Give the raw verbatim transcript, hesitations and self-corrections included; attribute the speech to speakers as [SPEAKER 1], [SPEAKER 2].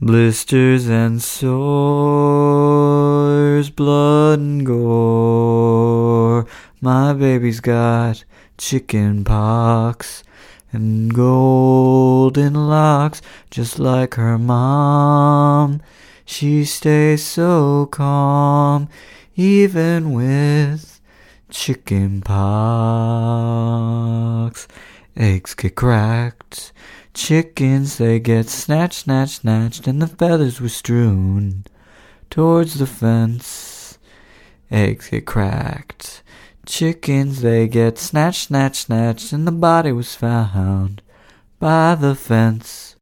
[SPEAKER 1] Blisters and sores, blood and gore. My baby's got chicken pox and golden locks, just like her mom. She stays so calm, even with chicken pox. Eggs get cracked, chickens they get snatched, snatched, snatched, and the feathers were strewn towards the fence. Eggs get cracked, chickens they get snatched, snatched, snatched, and the body was found by the fence.